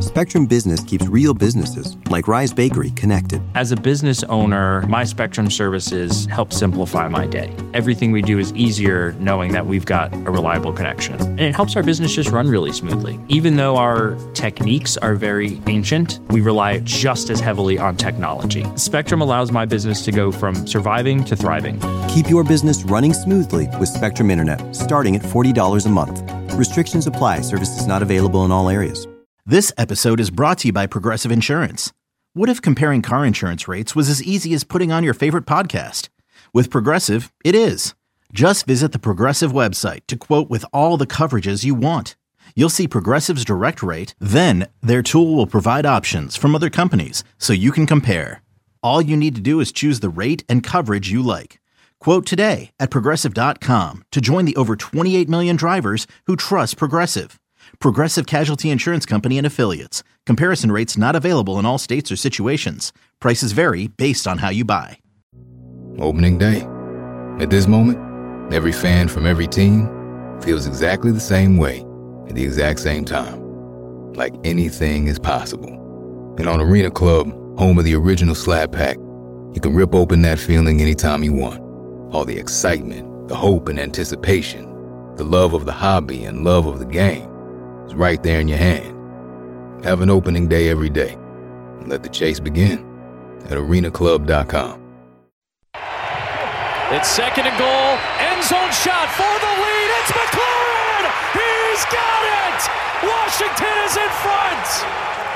Spectrum Business keeps real businesses, like Rise Bakery, connected. As a business owner, my Spectrum services help simplify my day. Everything we do is easier knowing that we've got a reliable connection. And it helps our business just run really smoothly. Even though our techniques are very ancient, we rely just as heavily on technology. Spectrum allows my business to go from surviving to thriving. Keep your business running smoothly with Spectrum Internet, starting at $40 a month. Restrictions apply. Services not available in all areas. This episode is brought to you by Progressive Insurance. What if comparing car insurance rates was as easy as putting on your favorite podcast? With Progressive, it is. Just visit the Progressive website to quote with all the coverages you want. You'll see Progressive's direct rate, then their tool will provide options from other companies so you can compare. All you need to do is choose the rate and coverage you like. Quote today at Progressive.com to join the over 28 million drivers who trust Progressive. Progressive Casualty Insurance Company and Affiliates. Comparison rates not available in all states or situations. Prices vary based on how you buy. Opening day. At this moment, every fan from every team feels exactly the same way at the exact same time. Like anything is possible. And on Arena Club, home of the original Slap Pack, you can rip open that feeling anytime you want. All the excitement, the hope and anticipation, the love of the hobby and love of the game. It's right there in your hand. Have an opening day every day. And let the chase begin at arenaclub.com. It's second and goal. End zone shot for the lead. It's McLaurin. He's got it. Washington is in front.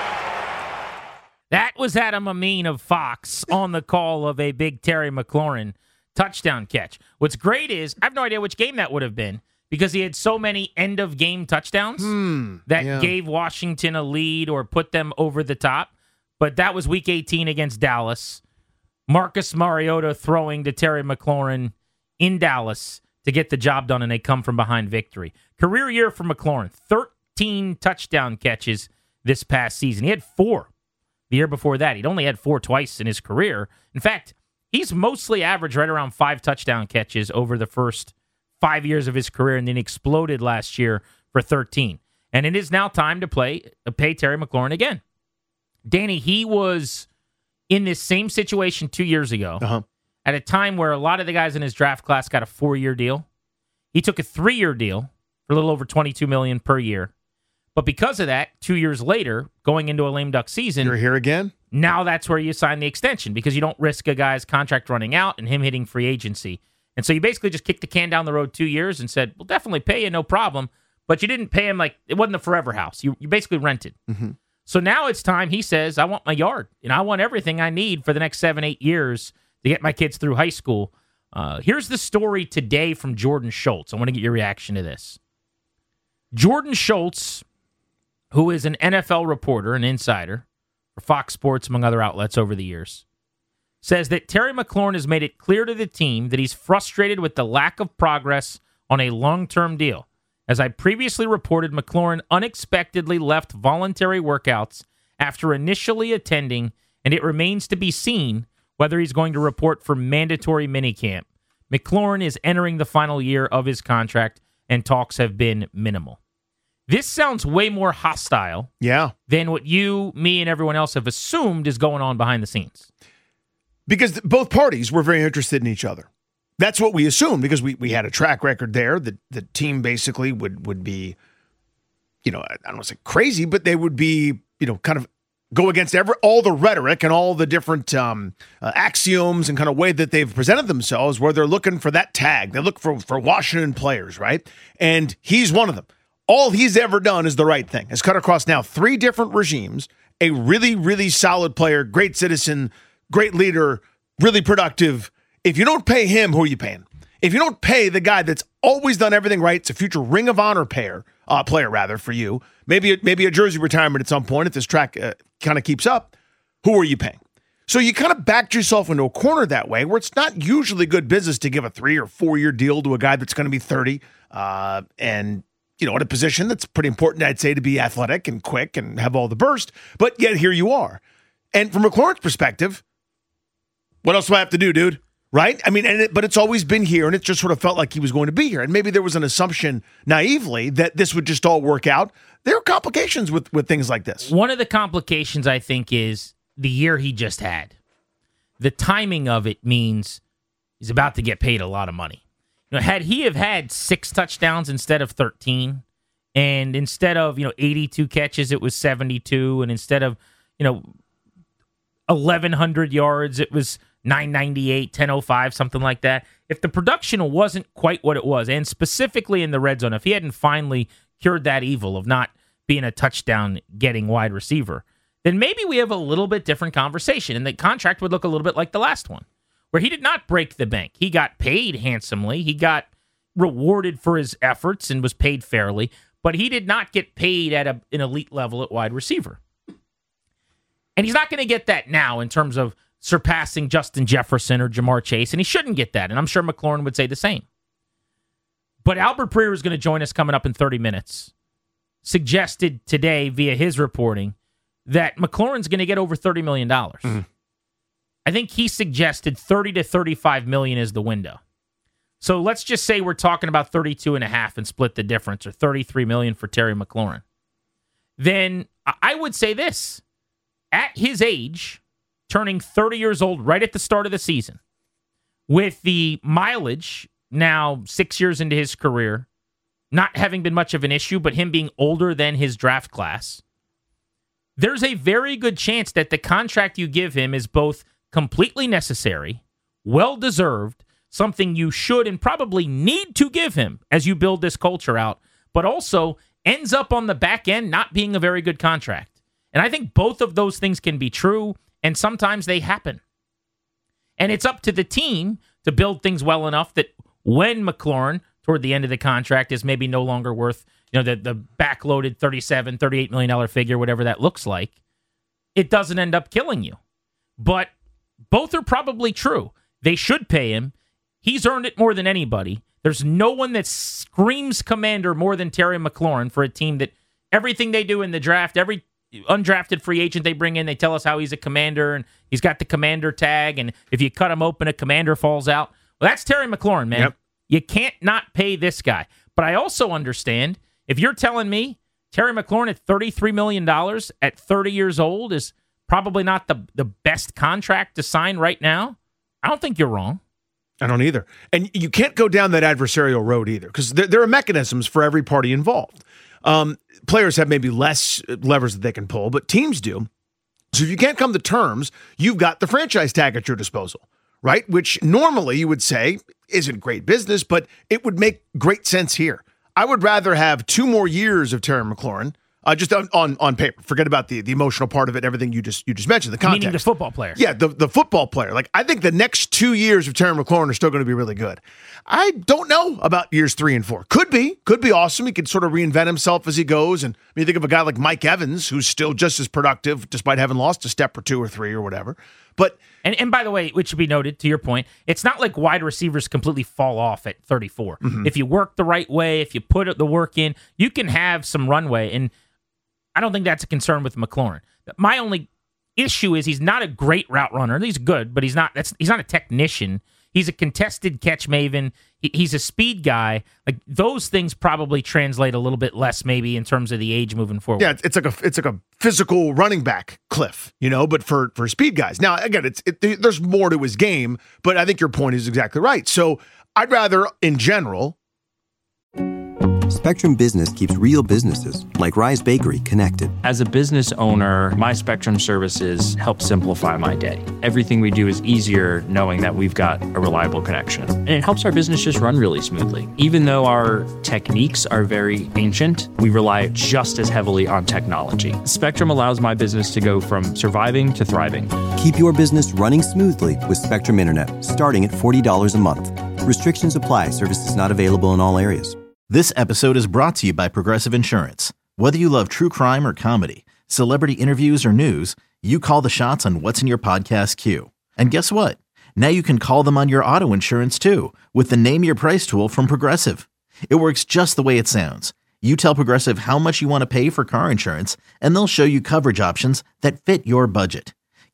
That was Adam Amin of Fox on the call of a big Terry McLaurin touchdown catch. What's great is I have no idea which game that would have been, because he had so many end-of-game touchdowns that gave Washington a lead or put them over the top. But that was Week 18 against Dallas. Marcus Mariota throwing to Terry McLaurin in Dallas to get the job done, and they come from behind victory. Career year for McLaurin, 13 touchdown catches this past season. He had 4 the year before that. He'd only had 4 twice in his career. In fact, he's mostly averaged right around 5 touchdown catches over the first 5 years of his career, and then exploded last year for 13. And it is now time to pay Terry McLaurin again. Danny, he was in this same situation 2 years ago at a time where a lot of the guys in his draft class got a 4-year deal. He took a 3-year deal for a little over $22 million per year. But because of that, 2 years later, going into a lame duck season, you're here again? Now that's where you sign the extension, because you don't risk a guy's contract running out and him hitting free agency. And so you basically just kicked the can down the road 2 years and said, we'll definitely pay you, no problem. But you didn't pay him like it wasn't a forever house. You basically rented. Mm-hmm. So now it's time. He says, I want my yard, and I want everything I need for the next 7-8 years to get my kids through high school. Here's the story today from Jordan Schultz. I want to get your reaction to this. Jordan Schultz, who is an NFL reporter, an insider for Fox Sports, among other outlets over the years, says that Terry McLaurin has made it clear to the team that he's frustrated with the lack of progress on a long-term deal. As I previously reported, McLaurin unexpectedly left voluntary workouts after initially attending, and it remains to be seen whether he's going to report for mandatory minicamp. McLaurin is entering the final year of his contract, and talks have been minimal. This sounds way more hostile than what you, me, and everyone else have assumed is going on behind the scenes. Because both parties were very interested in each other. That's what we assumed, because we had a track record there. The team basically would be, I don't want to say crazy, but they would be, kind of go against all the rhetoric and all the different axioms and kind of way that they've presented themselves, where they're looking for that tag. They look for Washington players, right? And he's one of them. All he's ever done is the right thing. Has cut across now 3 different regimes, a really, really solid player, great citizen, great leader, really productive. If you don't pay him, who are you paying? If you don't pay the guy that's always done everything right, it's a future Ring of Honor player for you, maybe a jersey retirement at some point if this track kind of keeps up, who are you paying? So you kind of backed yourself into a corner that way, where it's not usually good business to give a 3 or 4 year deal to a guy that's going to be 30 and at a position that's pretty important, I'd say, to be athletic and quick and have all the burst. But yet here you are. And from McLaurin's perspective, what else do I have to do, dude? right? I mean, but it's always been here, and it just sort of felt like he was going to be here. And maybe there was an assumption naively that this would just all work out. There are complications with things like this. One of the complications, I think, is the year he just had. The timing of it means he's about to get paid a lot of money. Had he have had 6 touchdowns instead of 13, and instead of 82 catches, it was 72, and instead of 1,100 yards, it was 998, 1005, something like that. If the production wasn't quite what it was, and specifically in the red zone, if he hadn't finally cured that evil of not being a touchdown-getting wide receiver, then maybe we have a little bit different conversation, and the contract would look a little bit like the last one, where he did not break the bank. He got paid handsomely. He got rewarded for his efforts and was paid fairly, but he did not get paid at an elite level at wide receiver. And he's not going to get that now in terms of surpassing Justin Jefferson or Jamar Chase, and he shouldn't get that, and I'm sure McLaurin would say the same. But Albert Breer is going to join us coming up in 30 minutes. Suggested today via his reporting that McLaurin's going to get over $30 million. Mm-hmm. I think he suggested $30 to $35 million is the window. So let's just say we're talking about 32.5 and split the difference, or $33 million for Terry McLaurin. Then I would say this. At his age, turning 30 years old right at the start of the season, with the mileage now 6 years into his career, not having been much of an issue, but him being older than his draft class, there's a very good chance that the contract you give him is both completely necessary, well-deserved, something you should and probably need to give him as you build this culture out, but also ends up on the back end not being a very good contract. And I think both of those things can be true, and sometimes they happen. And it's up to the team to build things well enough that when McLaurin, toward the end of the contract, is maybe no longer worth the backloaded $37, $38 million figure, whatever that looks like, it doesn't end up killing you. But both are probably true. They should pay him. He's earned it more than anybody. There's no one that screams commander more than Terry McLaurin for a team that everything they do in the draft, every undrafted free agent they bring in, they tell us how he's a commander and he's got the commander tag, and if you cut him open, a commander falls out. Well, that's Terry McLaurin, man. Yep. You can't not pay this guy. But I also understand, if you're telling me Terry McLaurin at $33 million at 30 years old is probably not the best contract to sign right now, I don't think you're wrong. I don't either. And you can't go down that adversarial road either, because there are mechanisms for every party involved. Players have maybe less levers that they can pull, but teams do. So if you can't come to terms, you've got the franchise tag at your disposal, right? Which normally you would say isn't great business, but it would make great sense here. I would rather have 2 more years of Terry McLaurin, just on paper. Forget about the emotional part of it, everything you just mentioned, the context. Meaning the football player. Yeah, the football player. Like, I think the next 2 years of Terry McLaurin are still going to be really good. I don't know about years 3 and 4. Could be awesome. He could sort of reinvent himself as he goes. And you think of a guy like Mike Evans, who's still just as productive despite having lost a step or 2 or 3 or whatever. But and by the way, which should be noted, to your point, it's not like wide receivers completely fall off at 34. Mm-hmm. If you work the right way, if you put the work in, you can have some runway. And I don't think that's a concern with McLaurin. My only issue is he's not a great route runner. He's good, but he's not a technician. He's a contested catch maven. He's a speed guy. Like, those things probably translate a little bit less maybe in terms of the age moving forward. Yeah, it's like a physical running back cliff, but for speed guys. Now, again, there's more to his game, but I think your point is exactly right. So I'd rather, in general, Spectrum Business keeps real businesses, like Rise Bakery, connected. As a business owner, my Spectrum services help simplify my day. Everything we do is easier knowing that we've got a reliable connection. And it helps our business just run really smoothly. Even though our techniques are very ancient, we rely just as heavily on technology. Spectrum allows my business to go from surviving to thriving. Keep your business running smoothly with Spectrum Internet, starting at $40 a month. Restrictions apply. Services not available in all areas. This episode is brought to you by Progressive Insurance. Whether you love true crime or comedy, celebrity interviews or news, you call the shots on what's in your podcast queue. And guess what? Now you can call them on your auto insurance too, with the Name Your Price tool from Progressive. It works just the way it sounds. You tell Progressive how much you want to pay for car insurance, and they'll show you coverage options that fit your budget.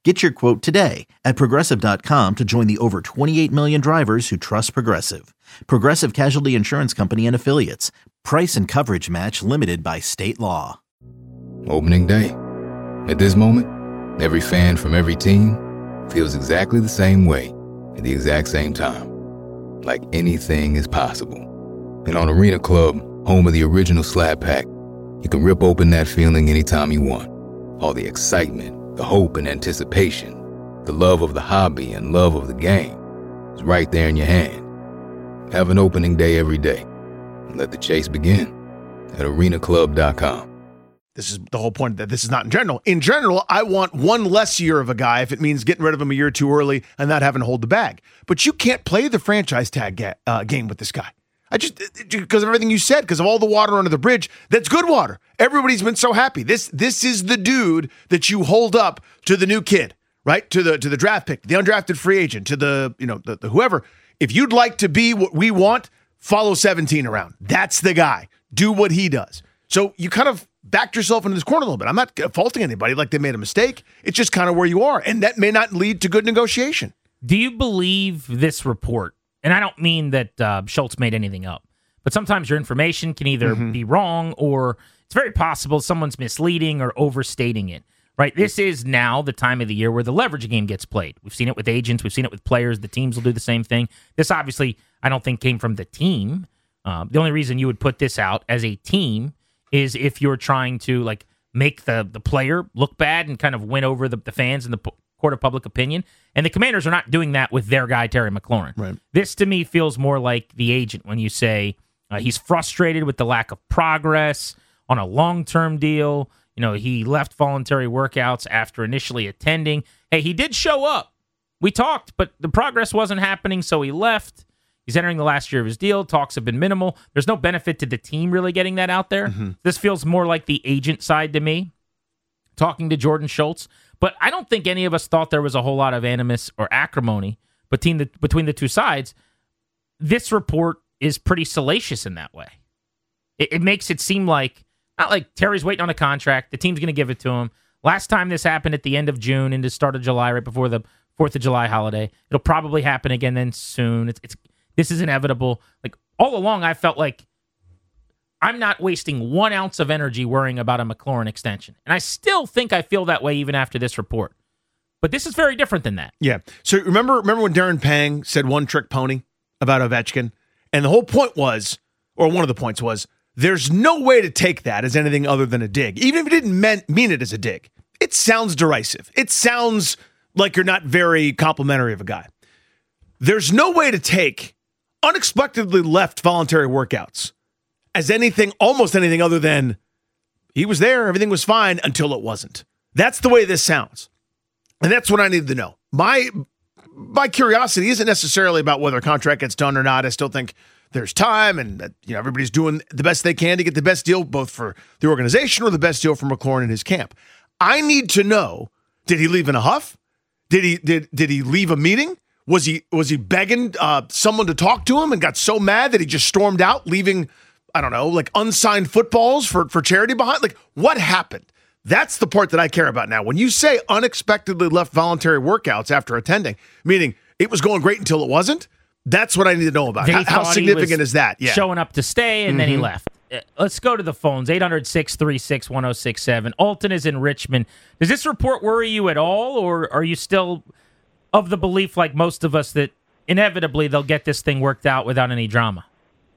Get your quote today at Progressive.com to join the over 28 million drivers who trust Progressive. Progressive Casualty Insurance Company and Affiliates. Price and coverage match limited by state law. Opening day. At this moment, every fan from every team feels exactly the same way at the exact same time. Like anything is possible. And on Arena Club, home of the original Slab Pack, you can rip open that feeling anytime you want. All the excitement, the hope and anticipation, the love of the hobby and love of the game is right there in your hand. Have an opening day every day and let the chase begin at arenaclub.com. This is the whole point, that this is not in general. In general, I want one less year of a guy if it means getting rid of him a year too early and not having to hold the bag. But you can't play the franchise tag game with this guy. Because of everything you said, because of all the water under the bridge, that's good water. Everybody's been so happy. This is the dude that you hold up to the new kid, right? To the draft pick, the undrafted free agent, to the whoever. If you'd like to be what we want, follow 17 around. That's the guy. Do what he does. So you kind of backed yourself into this corner a little bit. I'm not faulting anybody like they made a mistake. It's just kind of where you are, and that may not lead to good negotiation. Do you believe this report? And I don't mean that Schultz made anything up, but sometimes your information can either be wrong or it's very possible someone's misleading or overstating it, right? This is now the time of the year where the leverage game gets played. We've seen it with agents. We've seen it with players. The teams will do the same thing. This obviously, I don't think, came from the team. The only reason you would put this out as a team is if you're trying to make the player look bad and kind of win over the fans and the court of public opinion. And the Commanders are not doing that with their guy, Terry McLaurin. Right. This, to me, feels more like the agent when you say he's frustrated with the lack of progress on a long-term deal. You know, he left voluntary workouts after initially attending. Hey, he did show up. We talked, but the progress wasn't happening, so he left. He's entering the last year of his deal. Talks have been minimal. There's no benefit to the team really getting that out there. This feels more like the agent side to me, talking to Jordan Schultz. But I don't think any of us thought there was a whole lot of animus or acrimony between the two sides. This report is pretty salacious in that way. It makes it seem like, not like Terry's waiting on a contract, the team's going to give it to him. Last time this happened at the end of June into start of July, right before the 4th of July holiday. It'll probably happen again then soon. This is inevitable. Like, all along, I felt like I'm not wasting 1 ounce of energy worrying about a McLaurin extension. And I still think I feel that way even after this report. But this is very different than that. Yeah. So remember when Darren Pang said one trick pony about Ovechkin? And the whole point was, or one of the points was, there's no way to take that as anything other than a dig. Even if it didn't mean it as a dig. It sounds derisive. It sounds like you're not very complimentary of a guy. There's no way to take unexpectedly left voluntary workouts as almost anything other than he was there, everything was fine until it wasn't. That's the way this sounds. And that's what I needed to know. My curiosity isn't necessarily about whether a contract gets done or not. I still think there's time and that everybody's doing the best they can to get the best deal both for the organization or the best deal for McLaurin and his camp. I need to know, did he leave in a huff? Did he leave a meeting? Was he begging someone to talk to him and got so mad that he just stormed out, leaving, I don't know, like unsigned footballs for charity behind? Like, what happened? That's the part that I care about now. When you say unexpectedly left voluntary workouts after attending, meaning it was going great until it wasn't, that's what I need to know about. How significant is that? Yeah. Showing up to stay, and then he left. Let's go to the phones, 800-636-1067. Alton is in Richmond. Does this report worry you at all, or are you still of the belief, like most of us, that inevitably they'll get this thing worked out without any drama?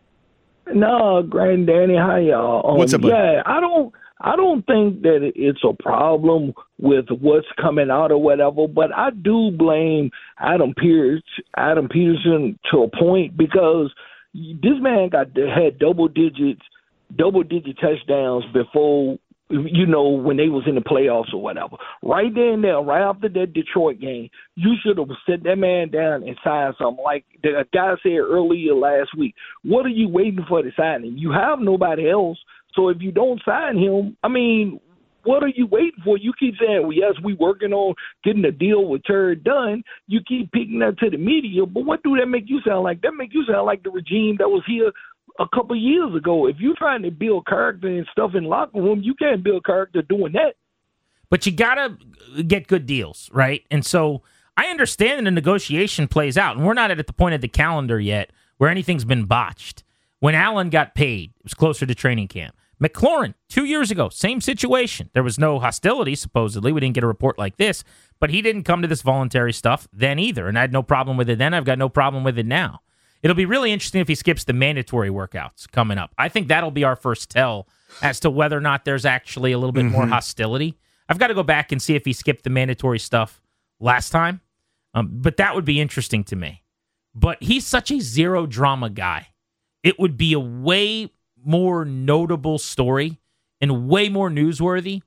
No, Grand Danny, hi y'all. What's up, buddy? Yeah, I don't think that it's a problem with what's coming out or whatever, but I do blame Adam Peterson to a point, because this man had double digit touchdowns before, when they was in the playoffs or whatever. Right then, right after that Detroit game, you should have set that man down and signed something. Like the guy said earlier last week, what are you waiting for to sign him? You have nobody else. So if you don't sign him, I mean, what are you waiting for? You keep saying, well, yes, we working on getting a deal with Terry done. You keep picking that to the media, but what do that make you sound like? That make you sound like the regime that was here a couple of years ago. If you're trying to build character and stuff in the locker room, you can't build character doing that. But you got to get good deals, right? And so I understand that the negotiation plays out, and we're not at the point of the calendar yet where anything's been botched. When Allen got paid, it was closer to training camp. McLaurin, 2 years ago, same situation. There was no hostility, supposedly. We didn't get a report like this, but he didn't come to this voluntary stuff then either, and I had no problem with it then. I've got no problem with it now. It'll be really interesting if he skips the mandatory workouts coming up. I think that'll be our first tell as to whether or not there's actually a little bit more hostility. I've got to go back and see if he skipped the mandatory stuff last time, but that would be interesting to me. But he's such a zero drama guy. It would be a way more notable story and way more newsworthy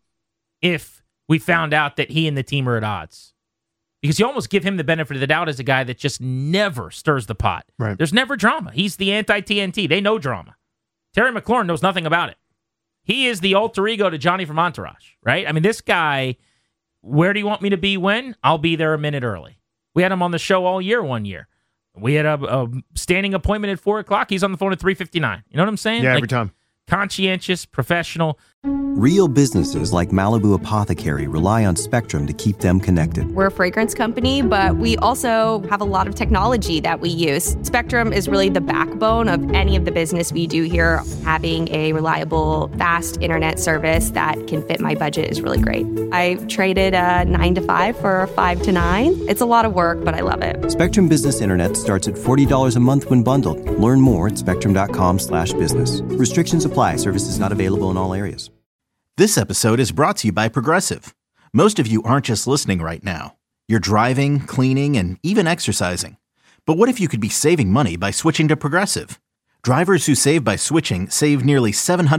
if we found out that he and the team are at odds. Because you almost give him the benefit of the doubt as a guy that just never stirs the pot. Right. There's never drama. He's the anti-TNT. They know drama. Terry McLaurin knows nothing about it. He is the alter ego to Johnny from Entourage, right? I mean, this guy, where do you want me to be when? I'll be there a minute early. We had him on the show all year one year. We had a standing appointment at 4 o'clock. He's on the phone at 3:59. You know what I'm saying? Yeah, every time. Conscientious, professional. Real businesses like Malibu Apothecary rely on Spectrum to keep them connected. We're a fragrance company, but we also have a lot of technology that we use. Spectrum is really the backbone of any of the business we do here. Having a reliable, fast internet service that can fit my budget is really great. I traded a 9 to 5 for a 5 to 9. It's a lot of work, but I love it. Spectrum Business Internet starts at $40 a month when bundled. Learn more at spectrum.com/business. Restrictions apply. Services not available in all areas. This episode is brought to you by Progressive. Most of you aren't just listening right now. You're driving, cleaning, and even exercising. But what if you could be saving money by switching to Progressive? Drivers who save by switching save nearly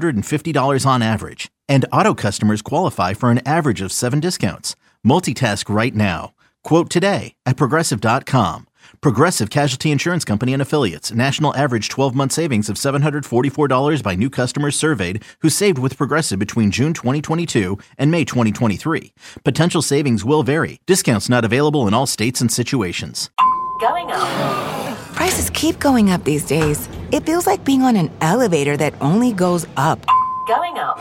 $750 on average. And auto customers qualify for an average of 7 discounts. Multitask right now. Quote today at Progressive.com. Progressive Casualty Insurance Company and Affiliates. National average 12-month savings of $744 by new customers surveyed who saved with Progressive between June 2022 and May 2023. Potential savings will vary. Discounts not available in all states and situations. Going up. Prices keep going up these days. It feels like being on an elevator that only goes up. Going up.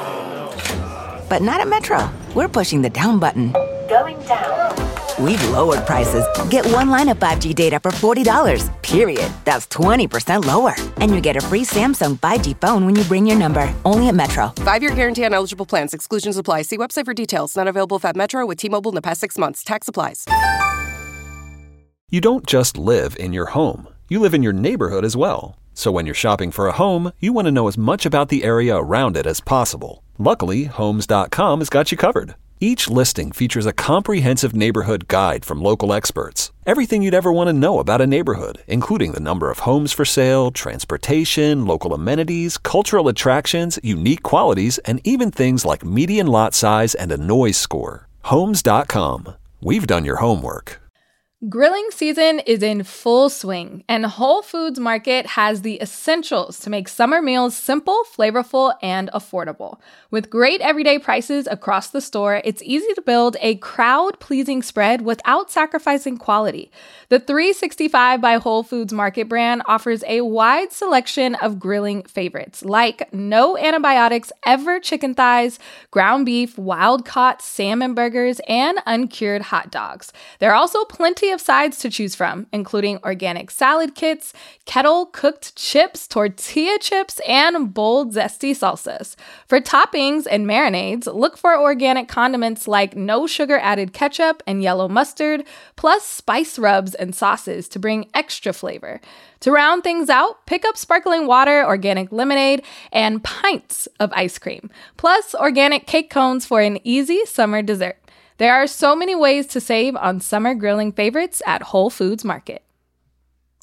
But not at Metro. We're pushing the down button. Going down. We've lowered prices. Get one line of 5G data for $40, period. That's 20% lower. And you get a free Samsung 5G phone when you bring your number. Only at Metro. 5-year guarantee on eligible plans. Exclusions apply. See website for details. Not available at Metro with T-Mobile in the past 6 months. Tax applies. You don't just live in your home. You live in your neighborhood as well. So when you're shopping for a home, you want to know as much about the area around it as possible. Luckily, Homes.com has got you covered. Each listing features a comprehensive neighborhood guide from local experts. Everything you'd ever want to know about a neighborhood, including the number of homes for sale, transportation, local amenities, cultural attractions, unique qualities, and even things like median lot size and a noise score. Homes.com. We've done your homework. Grilling season is in full swing, and Whole Foods Market has the essentials to make summer meals simple, flavorful, and affordable. With great everyday prices across the store, it's easy to build a crowd-pleasing spread without sacrificing quality. The 365 by Whole Foods Market brand offers a wide selection of grilling favorites, like no antibiotics ever chicken thighs, ground beef, wild-caught salmon burgers, and uncured hot dogs. There are also plenty of sides to choose from, including organic salad kits, kettle-cooked chips, tortilla chips, and bold, zesty salsas. For toppings and marinades, look for organic condiments like no sugar-added ketchup and yellow mustard, plus spice rubs and sauces to bring extra flavor. To round things out, pick up sparkling water, organic lemonade, and pints of ice cream, plus organic cake cones for an easy summer dessert. There are so many ways to save on summer grilling favorites at Whole Foods Market.